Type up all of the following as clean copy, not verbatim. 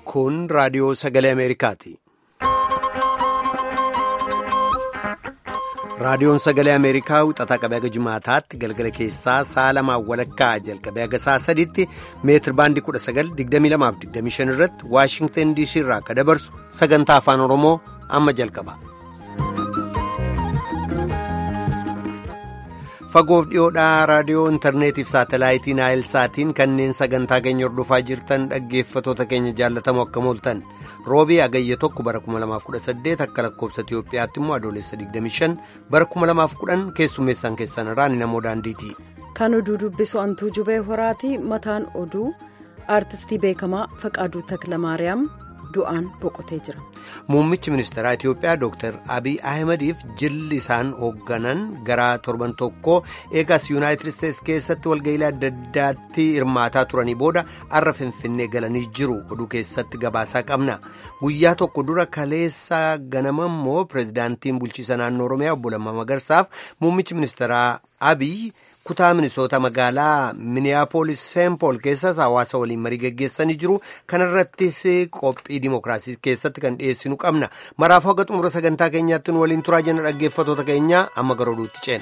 Kun raadiyoo sagalee Ameerikaati. Raadiyoon sagalee Ameerikaa wixataa qabee haga Jimaataatti galgala keessaa sa'a lamaan walakkaa jalqabee haga sa'a sadiitti meetir baandii 19:22-25 irratti Waashingtan DC irraa akka dabarsu sagantaa afaan Oromoo amma jalqaba. Fagoof dhiyoodhaa raadiyoo intarneetiif saatalaayitii Naayilsaatiin kanneen sagantaa keenya hordofaa jirtan dhaggeeffatoota keenya jaallatamoo akkam ooltan. Roobii Agayya 1 bara 2018 akka lakkoobsa Itiyoophiyaatti immoo adoolessa 25 bara 2010 keessummeessaan keessan irraa namoo daandiiti. Kan oduu dubbisu Antuu Jubee Horaati. Mataan oduu aartistii beekamaa Faqaaduu Takilamaariyaam du'aan boqotee jira. Muummichi ministeeraa Itiyoophiyaa Dr. Abiy Ahimadiif jilli isaan hoogganan gara torban tokko eegas Yuunaayitid Isteetsi keessatti walga'iilee adda addaatti hirmaataa turanii booda har'a Finfinnee galanii jiru. Oduu keessatti gabaasaa qabna. Guyyaa tokko dura kaleessa ganama immoo pireezidaantiin bulchiisa naannoo Oromiyaa obbo Lammaa Magarsaaf muummichi ministeeraa Abiy kutaa Minisoota magaalaa Miniyaapolis Seenpool keessatti hawaasa waliin marii geggeessanii jiru. Kanarrattis qophii dimookiraasii keessatti kan dhiyeessinu qabna. Maraafuu haga xumura sagantaa keenyaatti nu waliin turaa jenna dhaggeeffatoota keenya amma gara oduutti ceena.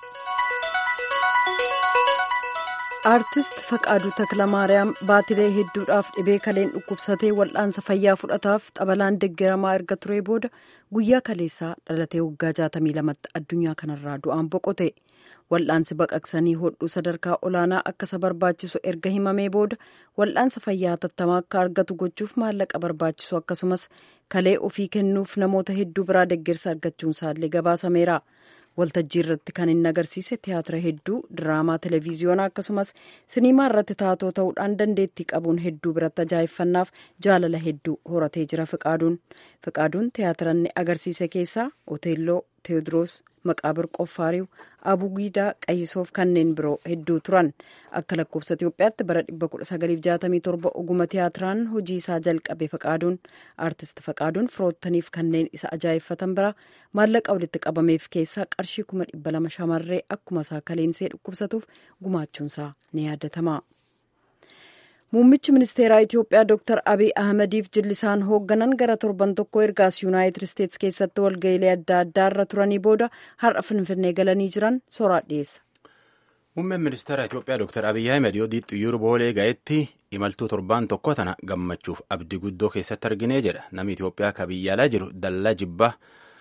Aartist Faqaaduu Takilamaariyaam baatilee hedduudhaaf dhibee kaleen dhukkubsatee wal'aansa fayyaa fudhataaf xabalaan deeggaramaa erga turee booda guyyaa kaleessaa dhalatee waggaa 62tti addunyaa kanarraa du'aan boqote. Wal'aansi baqaqsanii hodhuu sadarkaa olaanaa akka isa barbaachisu erga himamee booda wal'aansa fayyaa hatattamaa akka argatu gochuuf maallaqa barbaachisu akkasumas kalee ofii kennuuf namoota hedduu biraa deeggarsa argachuun isaallee gabaasameera. Waltajjii irratti kan inni agarsiise tiyaatira hedduu, diraamaa televiziyoonaa akkasumas siniimaa irratti taatoo ta'uudhaan dandeettii qabuun hedduu biratti ajaa'iffannaaf jaalala hedduu horatee jira. Fiqaaduun tiyaatira inni agarsiise keessaa Oteelloo, Teewodiroos, Maqaabir Qoffaariw, Abugiidaa, Qayyisoof kanneen biroo hedduu turan. Akka lakkoofsa Itiyoophiyaatti bara 1967 oguma tiyaatiraan hojii isaa jalqabe Faqaaduun aartist Faqaaduun firoottaniif kanneen isa ajaa'effatan bira maallaqa walitti qabameef keessaa qarshii 200 shamarree akkuma isaa kaleensee dhukkubsatuuf gumaachuunsaa ni yaadatama. Muummichi ministeeraa Itiyoophiyaa Dr. Abiy Ahimadiif jilli isaan hoogganan gara torban tokko ergaas Yuunaayitid Isteetsi keessatti walga'iilee adda addaa irra turanii booda har'a Finfinnee galanii jiran soraa dhiyeessa. Muummeen ministeeraa Itiyoophiyaa Dr. Abiy Ahimad yoo xiyyaaraa boolee ga'etti imaltuu torban tokko tana gammachuuf abdii guddoo keessatti arginee jedha. Namni Itiyoophiyaa ka biyya alaa jiru dallaa jibbaa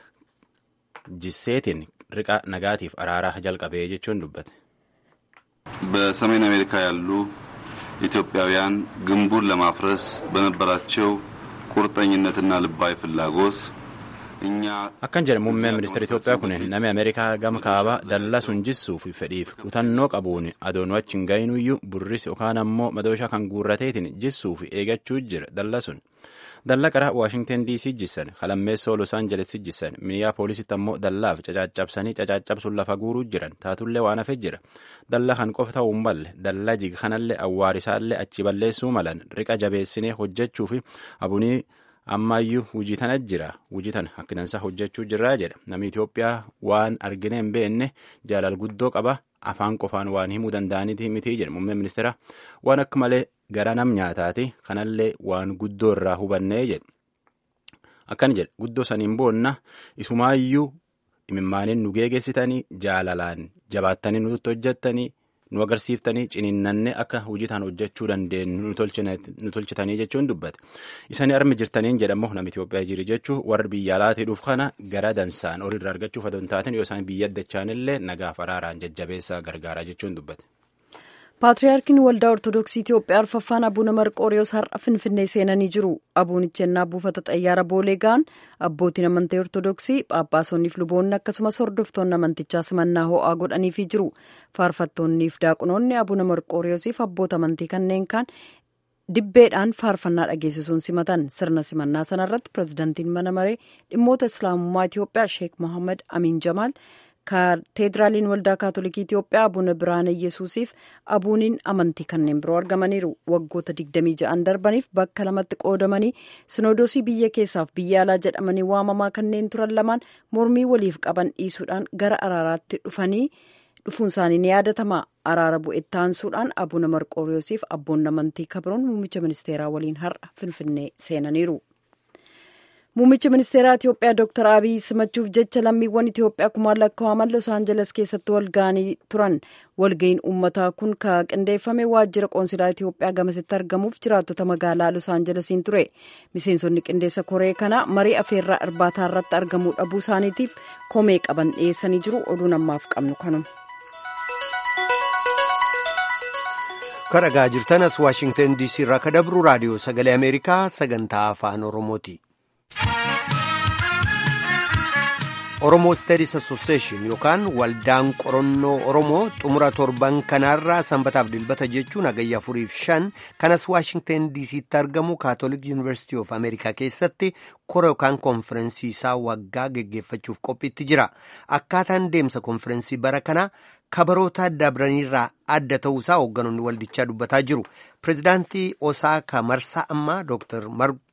jisseetiin riqa nagaatiif araaraa jalqabee jechuun dubbate. በሰሜን አሜሪካ ያሉ ኢትዮጵያውያን ግንቡን ለማፍረስ በነበራቸው ቁርጠኝነትና ልባዊ ፍላጎት እኛ akkan jedhe muummeen ministeera Itiyoophiyaa kun namni Ameerikaa gama kaabaa dallaa sun jissuuf fedhiif kutannoo qabuun adoonuu achi hin ga'inuyyuu burris yookaan ammoo madooshaa kan guurrateetiin jissuuf eegachuu jira dallaa sun. Dallaa qaraa Waashingtan DC jissan, Kalammeessoo Los Angeles jissan, Miniyaapoolisitti ammoo dallaaf cacaccabsuun lafa guuruu jiran taatullee waan hafe jira. Dallaa kan qofa ta'uu hin balle, dallaa jiga kanallee awwaarisaallee achi balleessuu malan riqa jabeessinee hojjechuu fi abunii ammaayyuu hujii tana jira. Hujii tana akkanansaa hojjechuu jirraa jedha. Namni Itiyoophiyaa waan argine hin beekne jaalala guddoo qaba. Afaan qofaan waan himuu danda'aniiti miti jedhe muummeen ministeera. Waan akka malee gara nam nyaataati kanallee waan guddoo irraa hubannee jedhe. Akkan jedhe guddoo saniin boonna isumaayyuu imimmaaniin nu geegessitanii jaalalaan jabaattanii nutti hojjettanii nu agarsiiftanii ciniinnannee akka hojii tan hojjechuu dandeenyu nu tolchitanii jechuun dubbate. Isanii armi jirtaniin jedhamoo nama Itiyoophiyaa jiri jechuu warri biyya alaatii dhuuf kana gara dansaan horiirra argachuuf adoon taateen yoo isaan biyya addachaanillee nagaaf araaraan jajjabeessaa gargaaraa jechuun dubbate. Paatriyaarkiin Waldaa Ortodoksii Itiyoophiyaa Arfaffaan Abuuna Marqooriyoos har'a Finfinnee seenanii jiru. Abuunichi ennaa buufata xayyaara boolee ga'an abbootiin amantii Ortodoksii, Phaaphaasonniif luboonni akkasumas hordoftoonni amantichaa simannaa ho'aa godhaniifii jiru. Faarfattoonniif daaqunoonni Abuuna Marqooriyoosiif abboota amantii kanneen kaan dibbeedhaan faarfannaa dhageessisuun simatan. Sirna simannaa sanarratti pireezidantiin mana maree dhimmoota Islaamummaa Itiyoophiyaa Sheek Mohaammed Amin Jamaal, Kateediraaliin Waldaa Kaatolikii Itiyoophiyaa Abuuna Biraane Yesuusiif abuuniin amantii kanneen biroo argamaniiru. Waggoota 26 darbaniif bakka lamatti qoodamanii sinodoosii biyya keessaaf biyya alaa jedhamanii waamamaa kanneen turan lamaan mormii waliif qaban dhiisuudhaan gara araaraatti dhufanii dhufuun isaanii ni yaadatama. Araara bu'etti aansuudhaan Abuna Marqooriyoosiif abboonni amantii kabroon muummicha ministeeraa waliin har'a Finfinnee seenaniiru. Muummicha ministeeraa Itiyoophiyaa Dr. Abiy simachuuf jecha lammiiwwan Itiyoophiyaa kumaan lakkaa'aman Los Aangeles keessatti walga'anii turan. Walga'iin uummataa kun kan qindeeffame waajjira qoonsilaa Itiyoophiyaa gamasitti argamuuf jiraattota magaalaa Los Aangelesiin ture. Miseensonni qindeessa koree kana marii afeerraa irbaataa irratti argamuu dhabuu isaaniitiif komee qaban dhiyeessanii jiru. Oduun ammaaf qabnu kanuma. Kan dhagaa jirtan as Waashingtan DC irraa kan dabru raadiyoo sagalee Ameerikaa sagantaa afaan Oromooti. Oromoo Studies Association yookaan waldaan qorannoo Oromoo xumura torban kanaarraa sanbataaf dilbata jechuun hagayya 4-5 kanas Waashingtan DC'tti argamu Catholic University of America keessatti kora yookaan konferensii isaa waggaa geggeeffachuuf qophiitti jira. Akkaataan deemsa konferensii bara kanaa kabaroota dabraniirraa adda ta'uusaa hoogganoonni waldichaa dubbataa jiru. Pireezidaantii Osaaka Marsaa ammaa Dr.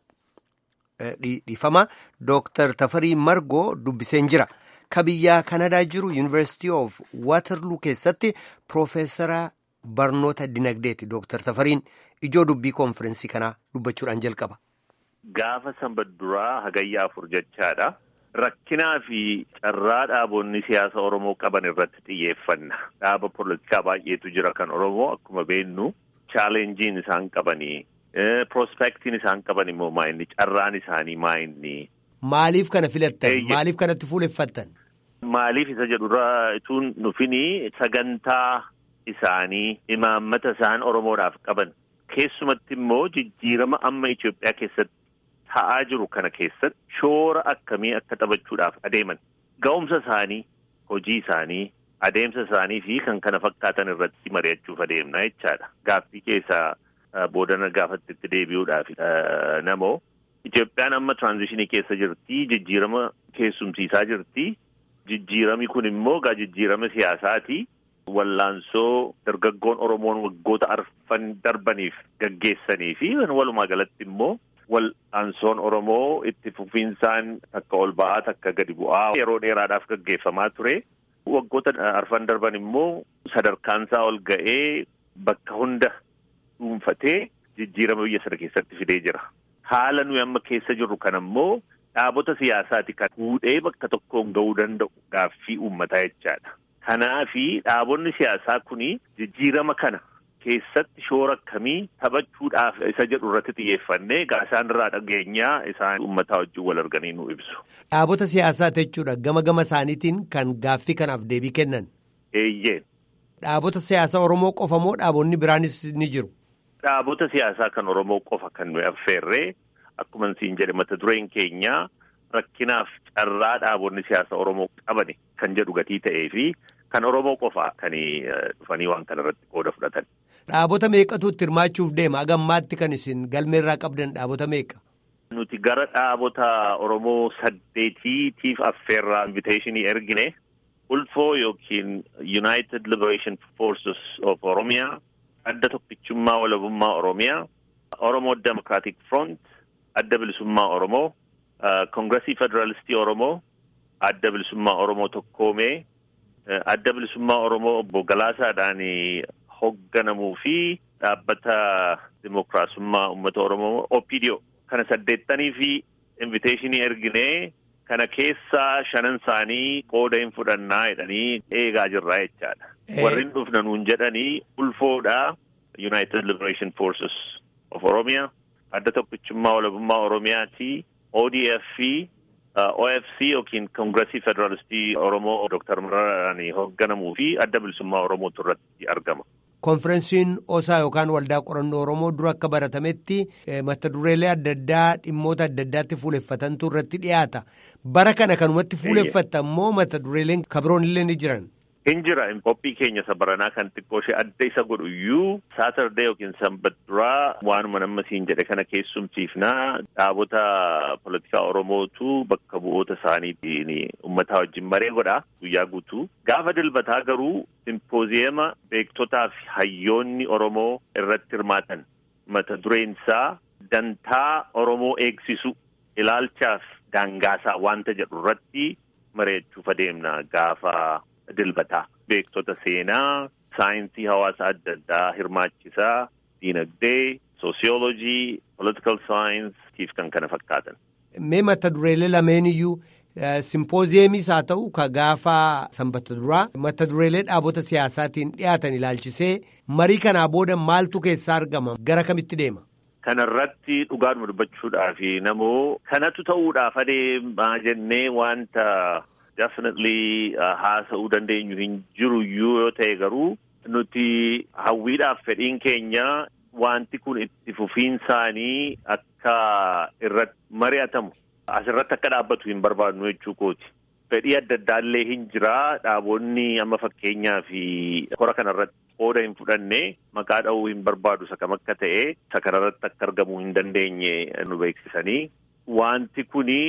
Dr. Tafarii Margoo dubbiseen jira. Ka biyya Kanadaa jiru University of Waterloo keessatti Profeesara barnoota dinagdeeti. Dr. Tafariin ijoo dubbii konferensii kanaa dubbachuudhaan jalqaba. Gaafa sanbata duraa hagayya 4 jechaadha. Rakkinaa fi carraa dhaabonni siyaasa Oromoo qaban irratti xiyyeeffanna. Dhaaba poolitikaa baay'eetu jira kan Oromoo akkuma beennu chaalenjiin isaan qabanii. Prospektiin isaan qaban immoo maayinni carraan isaanii maayinni. Maaliif kana filattan? Maaliif kanatti fuuleffattan? Maaliif isa jedhurraa ituun nufini sagantaa isaanii imaammata isaan Oromoodhaaf qaban keessumatti immoo jijjiirama amma Itoophiyaa keessatti ta'aa jiru kana keessatti shoora akkamii akka taphachuudhaaf adeeman ga'umsa isaanii hojii isaanii adeemsa isaanii fi kan kana fakkaatan irratti mari'achuuf adeemna jechaadha. Gaaffii keessaa boodana gaafatti itti deebi'uudhaaf namoo Itoophiyaan amma tiraanzishinii keessa jirti, jijjiirama keessumsiisaa jirti. Jijjiirami kun immoo jijjiirama siyaasaati. Wallaansoo dargaggoon Oromoon waggoota arfan darbaniif gaggeessanii fi walumaa galatti immoo wal'aansoon Oromoo itti fufiinsaan takka ol ba'aa takka gadi bu'aa yeroo dheeraadhaaf gaggeeffamaa ture. Waggoota arfan darban immoo sadarkaansaa ol ga'ee bakka hunda dhuunfatee jijjiirama biyya sana keessatti fidee jira. Haala nuyi amma keessa jirru kan ammoo dhaabota siyaasaati kan fuudhee bakka tokkoon ga'uu danda'u gaaffii uummataa jechaadha. Kanaafi dhaabonni siyaasaa kuni jijjiirama kana keessatti shoora akkamii taphachuudhaaf isa jedhu irratti xiyyeeffannee isaan irraa dhageenyaa isaan uummataa wajjin wal arganii nu ibsu. Dhaabota siyaasaa jechuudha gama isaaniitiin kan gaaffii kanaaf deebii kennan. Eeyyee. Dhaabota siyaasaa Oromoo qofa moo dhaabonni biraanis ni jiru? Dhaabota siyaasaa kan Oromoo qofa kan nuyi affeerree akkuma siin jedhe mata dureen keenya rakkinaaf carraa dhaabonni siyaasa Oromoo qaban kan jedhu gatii ta'ee fi kan Oromoo qofa kan dhufanii waan kana irratti qooda fudhatan. Dhaabota meeqatu itti hirmaachuuf deema? Hagammaatti kan isin galmeerraa qabdan dhaabota meeqa? Nuti gara dhaabota Oromoo 8tiif affeerraa inviteeshinii ergine. Ulfoo yookiin United Liberation Forces of Oromiyaa, Adda Tokkichummaa Walabummaa Oromiyaa, Oromoo Democratic Front, Adda Bilisummaa Oromoo, Kongiresii Federaalistii Oromoo, Adda Bilisummaa Oromoo Tokkoomee, Adda Bilisummaa Oromoo obbo Galaasaadhaan hoogganamuu fi dhaabbata Dimookiraasummaa Uummata Oromoo OPDO kana 8 fi inviteeshinii erginee. Kana keessaa 5 isaanii qooda hin fudhannaa jedhanii eegaa jirraa jechaadha. Warri dhufna nuun jedhanii ulfoodhaa United Liberation Forces of Oromiyaa, Adda Tokkichummaa Walabummaa Oromiyaati, ODF fi OFC yookiin Kongiresii Federaalistii Oromoo Dr. Maraaraan hoogganamuu fi Adda Bilisummaa Oromootu irratti argama. Konferensiin Osaa yookaan waldaa qorannoo Oromoo dura akka baratametti mata dureelee adda addaa dhimmoota adda addaatti fuuleffatantu irratti dhiyaata. Bara kana kanumatti fuuleffattan moo mata dureeleen kabiroon illee ni jiran? Hin jira. Qophii keenya isa baranaa kan xiqqoo ishee adda isa godhu iyyuu Saatardee yookiin sanbata duraa waanuma nama siin jedhe kana keessumsiifnaa dhaabota poolitikaa Oromootu bakka bu'oota isaaniitiin uummataa wajjin maree godha guyyaa guutuu. Gaafa dilbataa garuu simpooziyema beektotaa fi hayyoonni Oromoo irratti hirmaatan mata dureen isaa dantaa Oromoo eegsisu ilaalchaaf daangaasaa wanta jedhu irratti mari'achuuf adeemna gaafa dilbataa. beektota seenaa, saayinsii hawaasa adda addaa hirmaachisaa, diinagdee, soosiyoolojii, political science kan kana fakkaatan. Mee mata dureelee lameen iyyuu simpooziyemiis haa ta'u ka gaafa sanbata duraa mata dureelee dhaabota siyaasaatiin dhiyaatan ilaalchisee marii kanaa booda maaltu keessaa argama gara kamitti deema? Kanarratti dhugaadhuma dubbachuudhaaf namoo kanatu ta'uudhaaf adeemaa jennee wanta definitely haasa'uu dandeenyu hin jiru yoo ta'e garuu nuti hawwiidhaaf fedhiin keenya wanti kun itti fufiinsaanii akka irratti mari'atamu asirratti akka dhaabbatu hin barbaadnu jechuu kooti. Fedhii adda addaallee hin jira. Dhaabonni amma fakkeenyaa fi kora kanarratti qooda hin fudhanne maqaa dha'uu hin barbaadu isa kam akka ta'e isa kanarratti akka argamuu hin dandeenye nu beeksisanii. Wanti kuni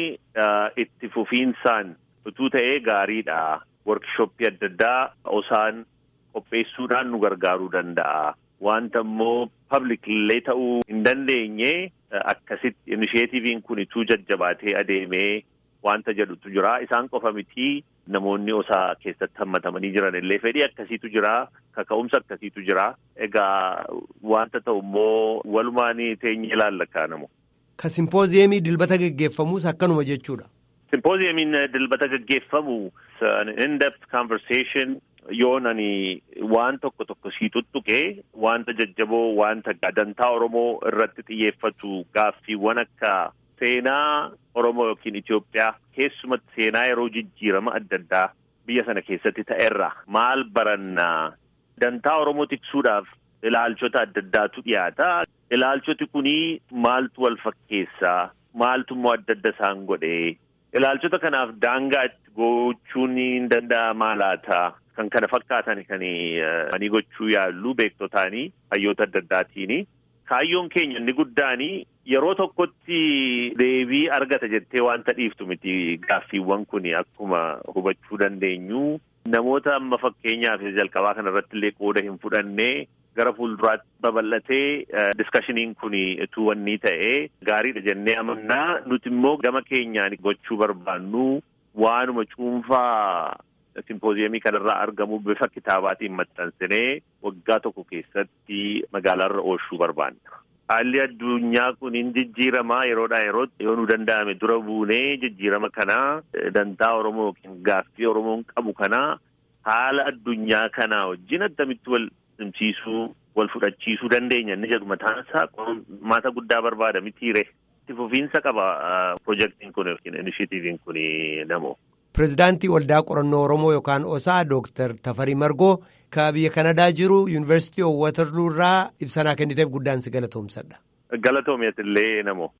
itti fufiinsaan utuu ta'ee gaariidha. Workshooppii adda addaa osaan qopheessuudhaan nu gargaaruu danda'a. Wanta immoo public illee ta'uu hin dandeenye akkasitti initiatiiviin kun ituu jajjabaatee adeemee wanta jedhutu jira. Isaan qofa miti namoonni osaa keessatti hammatamanii jiran illee fedhii akkasiitu jira, kaka'umsa akkasiitu jira. Egaa wanta ta'u immoo walumaan teenyee ilaalla kaanamu. Ka simpooziyemii dilbata geggeeffamus akkanuma jechuudha. Simpooziyemiin dilbata geggeeffamu in-depth conversation yoon ani waan tokko sii tuttuqee wanta jajjaboo wanta dantaa Oromoo irratti xiyyeeffatu gaaffiiwwan akka seenaa Oromoo yookiin Itoophiyaa keessumatti seenaa yeroo jijjiirama adda addaa biyya sana keessatti ta'erra maal barannaa dantaa Oromoo tiksuudhaaf ilaalchota adda addaatu dhiyaata. Ilaalchoti kunii maaltu wal fakkeessaa maaltu immoo adda adda isaan godhee ilaalchota kanaaf daangaa itti gochuun hin danda'amaa laata? Kan kana fakkaatan kan ani gochuu yaallu beektotaanii hayyoota adda addaatiini. Kaayyoon keenya inni guddaanii yeroo tokkotti deebii argata jettee wanta dhiiftu miti gaaffiiwwan kun akkuma hubachuu dandeenyu namoota amma fakkeenyaaf jalqabaa kanarratti illee qooda hin fudhannee gara fuulduraatti babal'atee diskashiniin kun utuu wanni ta'ee gaariidha jennee amannaa. Nuti immoo gama keenyaan gochuu barbaannu waanuma cuunfaa simpooziyemii kanarraa argamu bifa kitaabaatiin maxxansinee waggaa tokko keessatti magaalaarra oolchuu barbaanna. Haalli addunyaa kun hin jijjiiramaa yeroodhaa yerootti yoo nu danda'ame dura buunee jijjiirama kanaa dantaa Oromoo yookiin gaaffii Oromoon qabu kanaa haala addunyaa kanaa wajjin attamitti wal simsiisuu wal fudhachiisuu dandeenya inni jedhu mataansaa qormaata guddaa barbaada mitiire. Itti fufiinsa qaba piroojeektiin kun yookiin inishitiiviin kun namoo. Pireezidaantii Waldaa Qorannoo Oromoo yookaan OSA Dooktar Tafarii Margoo ka biyya Kanadaa jiru Yuunivarsiitii Waterloo irraa ibsanaa kenniteef guddaan si galatoomsadha. Galatoomeetillee namoo.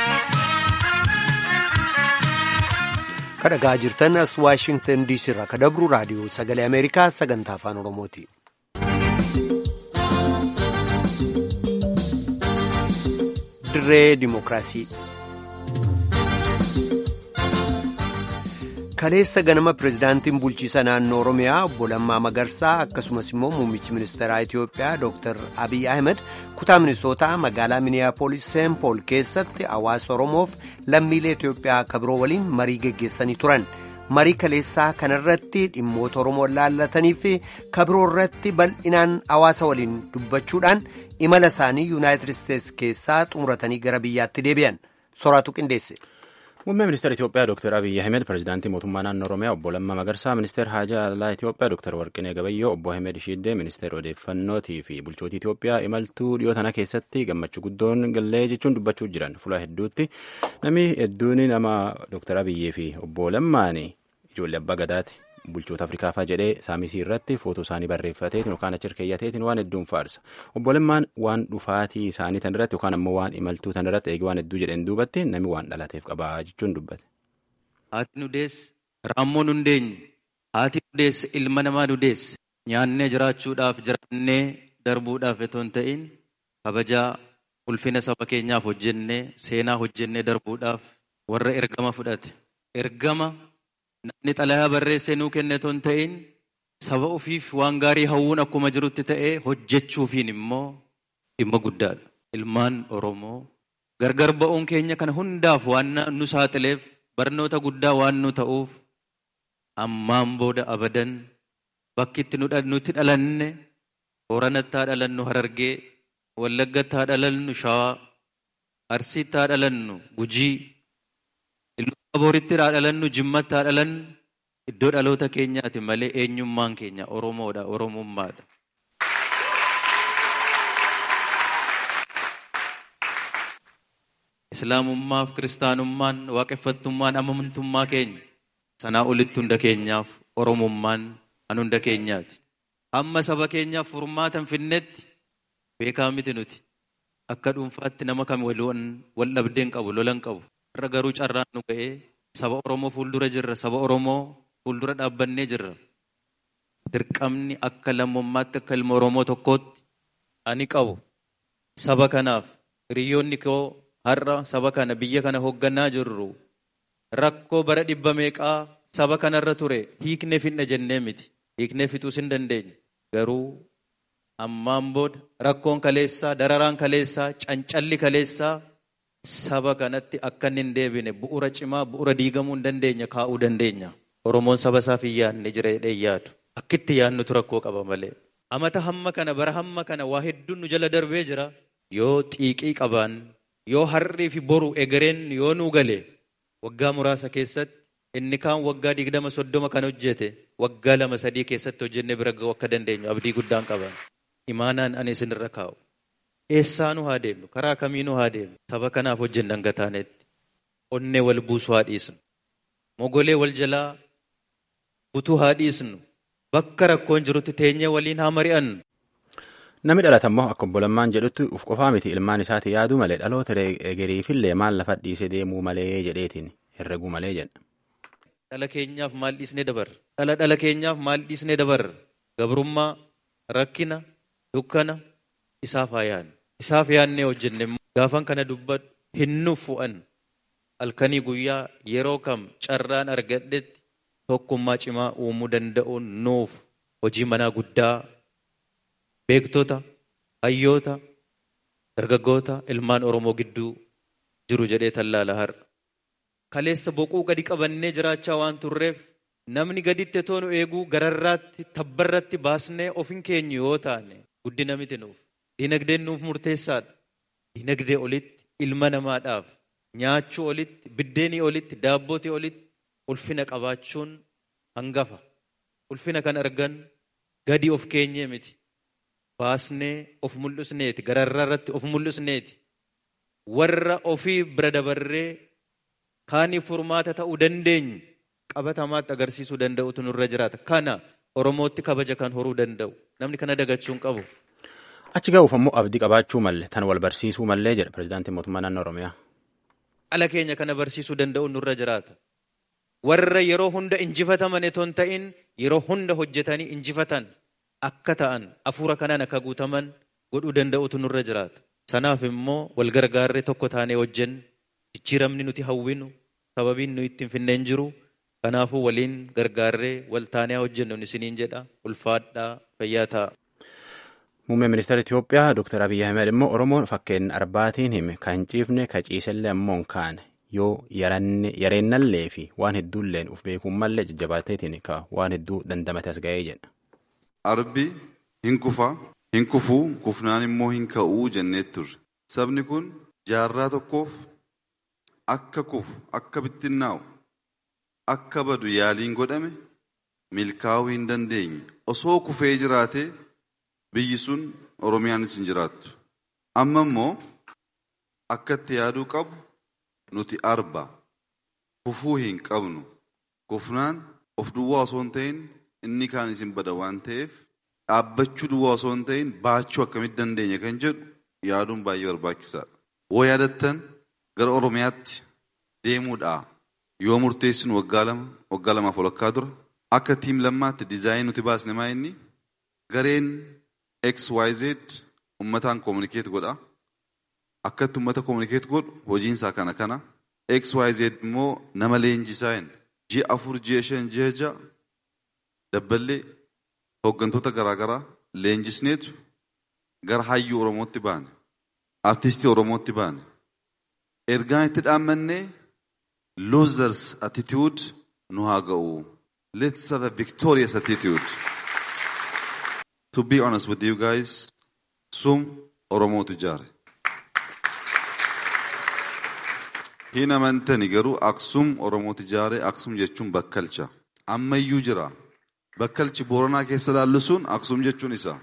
Ka dhagaa jirtan as Waashingtan DC irraa ka dabru raadiyoo sagalee Ameerikaa sagantaa afaan Oromooti. Dirree Dimookiraasii. Kaleessa ganama pireezidaantiin bulchiisa naannoo Oromiyaa obbo Lammaa Magarsaa akkasumas immoo muummichi ministeeraa Itoophiyaa Dr. Abiy Ahmed kutaa Minisootaa magaalaa Miniyaapolis Seen Pool keessatti hawaasa Oromoof lammiilee Itoophiyaa akka biroo waliin marii geggeessanii turan. Marii kaleessaa kanarratti dhimmoota Oromoo laallatanii fi kabiroo irratti bal'inaan hawaasa waliin dubbachuudhaan imala isaanii Yuunaayitid Isteets keessaa xumuratanii gara biyyaatti deebi'an. Soraatu qindeesse. Muummee ministeera Itoophiyaa Dr. Abiy Ahmed, pireezidaantii mootummaa naannoo Oromiyaa obbo Lammaa Magarsaa, ministeera haajaa alaa Itoophiyaa Dr. Warqinee Gabayyoo, obbo Ahmed Shiiddee, ministeera odeeffannootii fi bulchootii Itoophiyaa imaltuu dhiyoo tana keessatti gammachuu guddoon gallee jechuun dubbachuu jiran fuula hedduutti. Namni hedduun nama Dr. Abiyyee fi obbo Lammaanii ijoollee abbaa gadaati. Bulchoota Afrikaafaa jedhee saamisii irratti footoo isaanii barreeffateetiin yookaan achi hirkeeyyateetiin waan hedduun faarsa. Obbo Lammaan waan dhufaatii isaanii tan irratti yookaan ammoo waan imaltuu tan irratti eegi waan hedduu jedheen duubatti namni waan dhalateef qabaa jechuun dubbate. Haati nu deesse raammoo nu deenye haati nu deesse ilma namaa nu deesse nyaannee jiraachuudhaaf jiraannee darbuudhaaf otoo hin ta'in kabajaa ulfina saba keenyaaf hojjennee seenaa hojjennee darbuudhaaf warra ergama fudhate ergama. Namni xalayaa barreessee nuu kenne otoo hin ta'in saba ofiif waan gaarii hawwuun akkuma jirutti ta'ee hojjechuufiin immoo dhimma guddaadha. Ilmaan Oromoo gargar ba'uun keenya kana hundaaf waan nu saaxileef barnoota guddaa waan nu ta'uuf ammaan booda abadan bakki itti nuti dhalanne Booranatti haa dhalannu Harargee, Wallaggatti haa dhalannu Shawaa, Arsiitti haa dhalannu Gujii, Iluu Abooritti haa dhalannu Jimmatti haa dhalannu iddoo dhaloota keenyaati malee eenyummaan keenya Oromoodha, Oromummaadha. Islaamummaaf Kiristaanummaan waaqeffattummaan amantummaa keenya sanaa olitti hunda keenyaaf Oromummaan an hunda keenyaati. Amma saba keenyaaf furmaatan finnetti beekaa miti nuti. Akka dhuunfaatti nama kam wal dhabdeen qabu, lolan qabu. Irra garuu carraan nu ga'ee saba Oromoo fuuldura jirra, saba Oromoo fuuldura dhaabbannee jirra. Dirqamni akka lammummaatti akka ilma Oromoo tokkootti ani qabu. Saba kanaaf hiriyoonni koo har'a saba kana biyya kana hoogganaa jirru rakkoo bara 100 meeqaa saba kanarra ture hiiknee finna jennee miti. Hiiknee fixuus hin dandeenye. Garuu ammaan booda rakkoon kaleessaa, dararaan kaleessaa, cancalli kaleessaa saba kanatti akka hin deebine bu'uura cimaa, bu'uura diigamuu hin dandeenya kaa'uu dandeenya. Oromoon saba isaaf hin yaadne jira jedhee yaadu. Akkitti yaadnutu rakkoo qaba malee. Amata hamma kana bara hamma kana waa hedduun nu jala darbee jira. Yoo xiiqii qabaan, yoo harrii fi boru egereen yoo nuu gale waggaa muraasa keessatti inni kaan waggaa 20-30 kan hojjete waggaa 2-3 keessatti hojjennee bira ga'uu akka dandeenyu abdii guddaan qaban. Imaanaan ani isinirra kaa'u. Eessaa nu haa deemnu? Karaa kamiinuu haa deemnu? Saba kanaaf hojjennan gataanetti. Onnee wal buusuu haa dhiisnu. Mogolee wal jalaa butuu haa dhiisnu. Bakka rakkoon jirutti teenyee waliin haa mari'annu. Namni dhalate immoo akka obbo Lammaan jedhutti uf qofaa miti ilmaan isaati yaaduu malee dhaloota egeriifillee maal lafa dhiisee deemuu malee jedheetiin herreguu malee jedha. Dhala keenyaaf maal dhiisnee dabarra? Dhala keenyaaf maal dhiisnee dabarra? Gabrummaa, rakkina, dukkana isaaf haa yaadne. Isaaf yaadnee hojjenne gaafan kana dubbadhu hin nufu'an. Halkanii guyyaa yeroo kam carraan argadhetti tokkummaa cimaa uumuu danda'uun nuuf hojii manaa guddaa beektota, hayyoota, dargaggoota, ilmaan Oromoo gidduu jiru jedhee tallaala har'a. Kaleessa boquu gadi qabannee jiraachaa waan turreef namni gaditti toonu eeguu gararraatti tabbarratti baasnee ofin keenyu yoo taane guddina miti nuuf. Dinagdeen nuuf murteessaadha. Dinagdee olitti ilma namaadhaaf nyaachuu olitti, biddeenii olitti, daabbootii olitti ulfina qabaachuun hangafa. Ulfina kan argan gadi of keenyee miti. Baasnee of mul'isneeti, gararraarratti of mul'isneeti. Warra ofii bira dabarree kaanii furmaata ta'uu dandeenyu qabatamaatti agarsiisuu danda'utu nurra jiraata. Kana Oromootti kabaja kan horuu danda'u. Namni kana dagachuun qabu. Achi ga'uuf ammoo abdii qabaachuu malee tan wal barsiisuu malee jedha pirezidaantiin mootummaa naannoo Oromiyaa. Ala keenya kana barsiisuu danda'u nurra jiraata. Warra yeroo hunda injifataman etoo hin ta'in yeroo hunda hojjetanii injifatan akka ta'an afuura kanaan akka guutaman godhuu danda'utu nurra jiraata. Sanaaf immoo wal gargaarree tokko taanee hojjennu jijjiiramni nuti hawwinu sababiin nu ittiin finneen jiru. Kanaafuu waliin gargaarree wal taanee hojjennu isiniin jedha. Ulfaadhaa fayyaa ta'a. Muummeen ministeera Itoophiyaa Dr. Abiyyi Ahmed immoo Oromoon fakkeenya arbaatiin hime kan ciifne ka ciisellee ammoo hin kaane yoo yareennallee fi waan hedduulleen uf beekuun mallee jajjabaateetiin ka waan hedduu dandamate as ga'ee jedha. Arbi hin kufa, hin kufuu, kufnaan immoo hin ka'uu jennee turre. Sabni kun jaarraa tokkoof akka kufu, akka bittinnaa'u, akka badu yaaliin godhame milkaa'uu hin dandeenye. Osoo kufee jiraatee biyyi sun Oromiyaanis hin jiraattu. Amma immoo akka itti yaaduu qabu nuti arba. Kufuu hin qabnu. Kufnaan of duwwaa osoo hin ta'in inni kaan isin bada waan ta'eef dhaabbachuu duwwaa osoo hin ta'in baachuu akkamitti dandeenya kan jedhu yaaduun baay'ee barbaachisaadha. Woo yaadattan gara Oromiyaatti deemuudhaa yoo murteessinu waggaa lamaaf walakkaa dura akka tiim lammaatti diizaayinii nuti baasne maa inni gareen XYZ ummataan komunikeet godha. Akkatti ummata komunikeet godhu hojiinsaa kana. XYZ immoo nama leenjisaa hin ji'a 4, ji'a 5, ji'a 6 dabballee hooggantoota garaagaraa leenjisneetu gara hayyuu Oromootti baane. Artistii Oromootti baane. Ergaan itti dhaammannee losers attitude nu haa ga'u. Let's have a victorious attitude. To be honest with you guys, sum Oromootu ijaare. Hin amantani garuu Aksum Oromootu ijaare. Aksum jechuun bakkalcha. Ammayyuu jira. Bakkalchi Booranaa keessa laallu sun Aksum jechuun isa.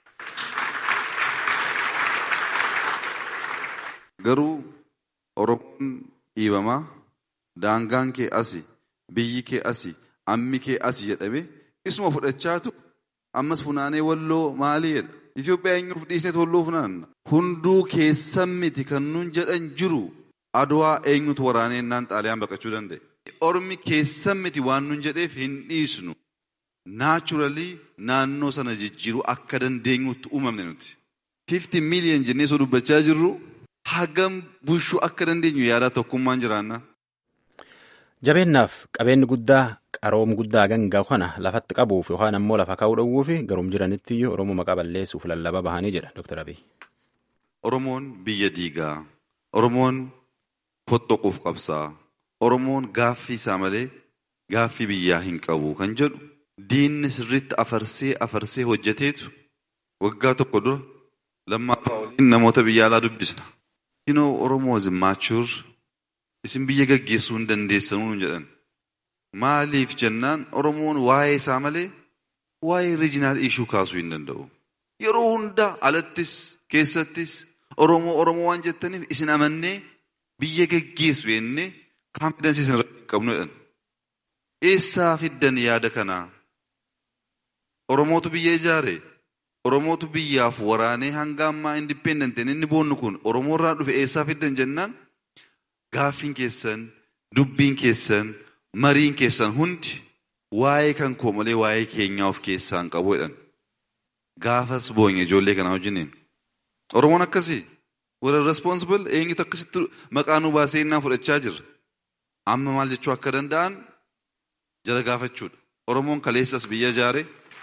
Garuu Oromoon dhiibamaa daangaan kee asi, biyyi kee asi, ammi kee asi jedhame isuma fudhachaatu ammas funaanee walloo maalii jedha. Itoophiyaa eenyuuf dhiisneet walloo funaanna. Hunduu keessan miti kan nuun jedhan jiru. Adwaa eenyutu waraanee naan xaaliyaan baqachuu danda'e. Ormi keessan miti waan nuun jedheef hin dhiisnu. Naachuralii naannoo sana jijjiiruu akka dandeenyutti uumamne nuti. 50 million jennee soo dubbachaa jirru hagam bushuu akka dandeenyu yaadaa tokkummaan jiraanna. Jabeennaaf qabeenyi guddaa qaroom guddaa gangaa kana lafatti qabuuf yookaan ammoo lafa kaa'uu dhowwuuf garum jiranitti Oromoo maqaa balleessuuf lallaba bahanii jedha Dr. Abiy. Oromoon biyya diigaa. Oromoon fottoquuf qabsaa. Oromoon gaaffii isaa malee gaaffii biyyaa hin qabu kan jedhu diinni sirriitti afarsee hojjeteetu waggaa tokko dura lammaffaa waliin namoota biyya alaa dubbisna. Oromoo is mature. Isin biyya gaggeessuu hin dandeessanuu jedhan. Maaliif jennaan Oromoon waa'ee isaa malee waa'ee regional issue kaasuu hin danda'u. Yeroo hunda alattis keessattis Oromoo waan jettaniif isin amannee biyya gaggeessu jennee confidence isin irratti hin qabnu jedhan. Eessaa fiddan yaada kanaa? Oromootu biyya ijaare. Oromootu biyyaaf waraanee hanga ammaa independent inni boonnu kun Oromoo irraa dhufe eessaa fiddan jennaan? Gaaffiin keessan, dubbiin keessan, mariin keessan hundi waa'ee kan koo malee waa'ee keenyaa of keessaa hin qabu jedhan. Gaafas boonye ijoollee kanaa wajjiniin. Oromoon akkasii warra responsible eenyutu akkasitti maqaa nu baasee innaan fudhachaa jirra. Amma maal jechuu akka danda'an jara gaafachuudha. Oromoon kaleessas biyya ijaare.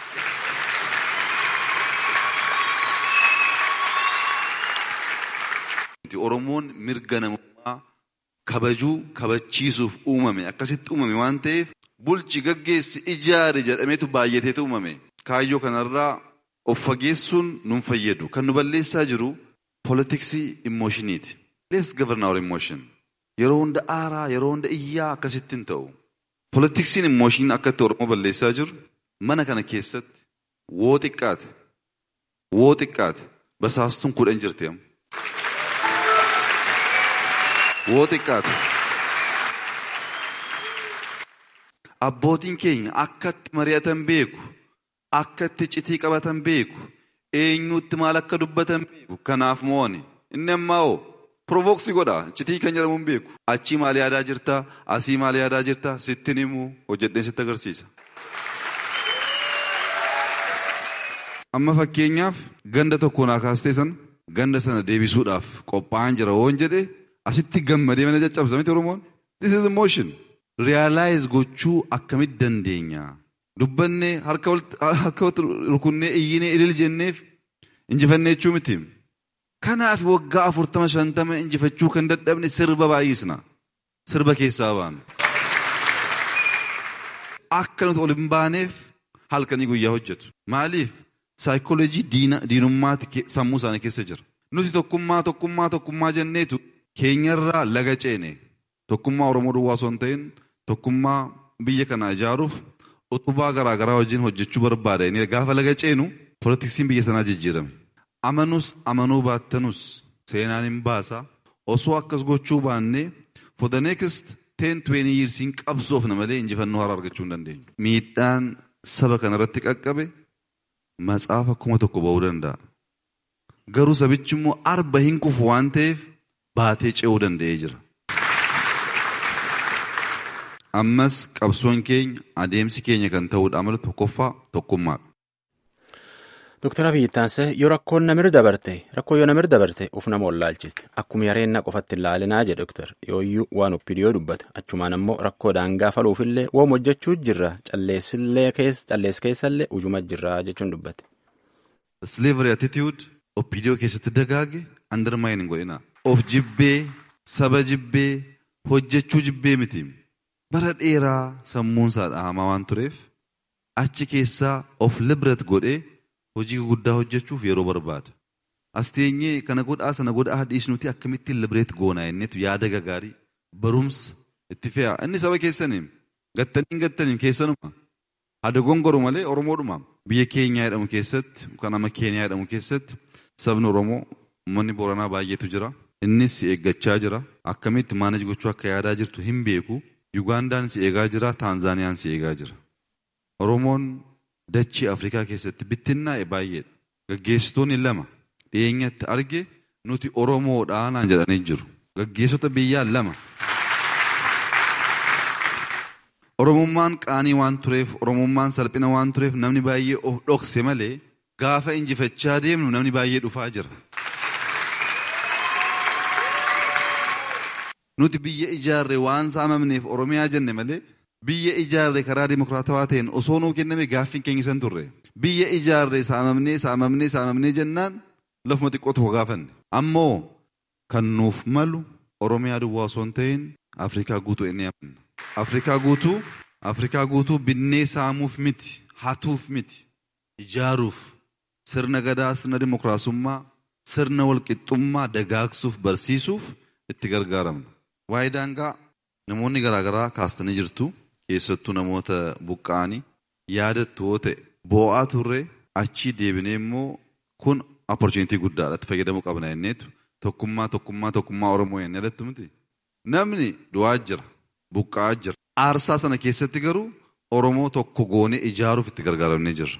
Oromoon mirga namummaa kabajuu kabachiisuuf uumame akkasitti uumame waan ta'eef bulchi gaggeessi ijaare jedhameetu baay'ateetu uumame. Kaayyoo kanarraa of fageessuun nun fayyadu. Kan nu balleessaa jiru politiksii emotioniiti. Let's govern our emotion. Yeroo hunda aaraa, yeroo hunda iyyaa akkasitti hin ta'u. Politiksiin emotion akkatti Oromoo balleessaa jiru mana kana keessatti woo xiqqaate basaastuun 10 jirti amma. Woo xiqqaate. Abbootiin keenya akkatti mari'atan beeku, akkatti citii qabatan beeku, eenyutti maal akka dubbatan beeku. Kanaaf mo'ani. Inni ammaa provoksi godha. Citii kan jedhamu hin beeku. Achii maal yaadaa jirta? Asii maal yaadaa jirta? Sittin himuu hojjedheen sitti agarsiisa. Amma fakkeenyaaf ganda tokko naa kaastee sana ganda sana deebisuudhaaf qophaa'an jira woon jedhee asitti gammadee mana caccabsa miti Oromoon. This is emotion. Realize gochuu akkamitti dandeenya? Dubbannee harka rukunnee iyyinee ilil jenneef injifannee jechuu miti. Kanaaf waggaa 40-50 injifachuu kan dadhabne sirba baay'isna. Sirba keessaa baanu. Akka nuti ol hin baaneef halkanii guyyaa hojjetu. Maaliif? Saayikooloojii diinummaati sammuu isaanii keessa jira. Nuti tokkummaa jenneetu keenyarraa laga ceene. Tokkummaa Oromoo duwwaa osoo hin ta'in tokkummaa biyya kana ijaaruuf utubaa garaagaraa wajjin hojjechuu barbaada. Gaafa laga ceenu poolitiksiin biyya sanaa jijjiirame. Amanus amanuu baattanus seenaan hin baasa. Osoo akkas gochuu baannee for the next 10-20 years hin qabsoofna malee injifannoo haaraa argachuu hin dandeenyu. Miidhaan saba kanarratti qaqqabe matsaafa 1,000 ba'uu danda'a. Garuu sabichi immoo arba hin kufu waan ta'eef baatee ce'uu danda'ee jira. Ammas qabsoon keenya adeemsi keenya kan ta'uudha malu tokkoffaa tokkummaadha. Dr. Abiy Taansee yoo rakkoon namir dabarte of nama wallaalchiste akkuma yareenna qofatti ilaalinaa jedhe Dr. Yooyyuu waan oppidiyoo dubbata achumaan ammoo rakkoo daangaa faluufillee woom hojjechuu jirra callees keessallee ujuma jirra jechuun dubbate. Slavery attitude oppidiyoo keessatti dagaage undermine hin godhina. Of jibbee, saba jibbee, hojjechuu jibbee miti. Bara dheeraa sammuun isaa dhahamaa waan tureef achi keessaa of liberate godhee hojii guddaa hojjechuuf yeroo barbaada. As teenyee kana godhaa sana godhaa dhiisnuti akkamittiin libreet goonaa innitu yaada gagaarii barumsa itti fe'a. Inni saba keessaniin gattaniin keessanuma hada gongoru malee Oromoodhuma. Biyya Keenyaa jedhamu keessatti kan nama Keeniyaa jedhamu keessatti sabni Oromoo uummanni Booranaa baay'eetu jira. Innis si eeggachaa jira. Akkamitti maanaj gochuu akka yaadaa jirtu hin beeku. Yugandaan si eegaa jira. Taanzaaniyaan si eegaa jira. Oromoon dachii Afrikaa keessatti bittinnaa'e baay'eedha. Gaggeessitoonni lama dhiyeenyatti arge nuti Oromoodhaa naan jedhanii jiru. Gaggeessota biyyaa lama. Oromummaan qaanii waan tureef, Oromummaan salphina waan tureef namni baay'ee of dhokse malee gaafa injifachaa deemnu namni baay'ee dhufaa jira. Nuti biyya ijaarre waan saamamneef Oromiyaa jenne malee biyya ijaarre karaa dimokiraatawaa ta'een osoo nuu kenname gaaffiin keenya san turre. Biyya ijaarre saamamnee jennaan lafuma xiqqoo tokko gaafanne. Ammoo kan nuuf malu Oromiyaa duwwaa osoo hin ta'in Afrikaa guutuu inni amanna. Afrikaa guutuu binnee saamuuf miti, hatuuf miti, ijaaruuf, sirna gadaa, sirna dimokiraasummaa, sirna walqixxummaa dagaagsuuf barsiisuuf itti gargaaramna. Waa'ee daangaa namoonni garaagaraa kaastanii jirtu, keessattuu namoota buqqa'anii yaadattu yoo ta'e boo'aa turre achii deebinee immoo kun opportunity guddaadha itti fayyadamuu qabna jenneetu tokkummaa Oromoo jennee irratti miti. Namni du'aa jira, buqqa'aa jira. Aarsaa sana keessatti garuu Oromoo tokko goonee ijaaruuf itti gargaaramnee jirra.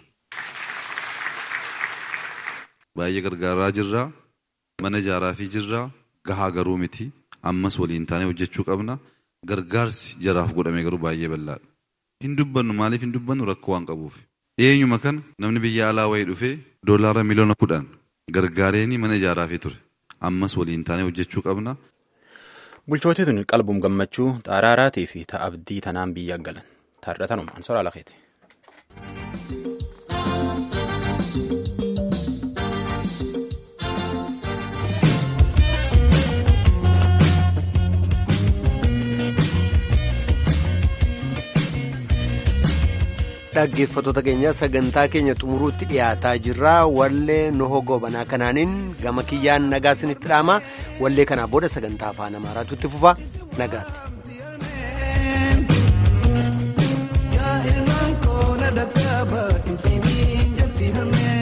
Baay'ee gargaaraa jirra. Mana ijaaraa fi jirra. Gahaa garuu miti. Ammas waliin taanee hojjechuu qabna. Gargaarsi jaraaf godhame garuu baay'ee bal'aadha. Hin dubbannu maaliif hin dubbannu rakkoo waan qabuuf. Dhiyeenyuma kana namni biyya alaa wayii dhufee doolaara miliyoona 10 gargaareeni mana ijaaraa fi ture. Ammas waliin taanee hojjechuu qabna. Bulchootii tuni qalbuun gammachuu xaaraaraatii fi ta'a abdii tanaan biyya galan. Taarratanuma ansoraa lakeeti. Dhaggeeffattoota keenya sagantaa keenya xumuruutti dhiyaataa jirra. Wallee Noho Gobanaa kanaanin gama kiyyaan nagaa isinitti dhaama. Wallee kanaa booda sagantaa afaan Amaaraatu itti fufa. Nagaatti.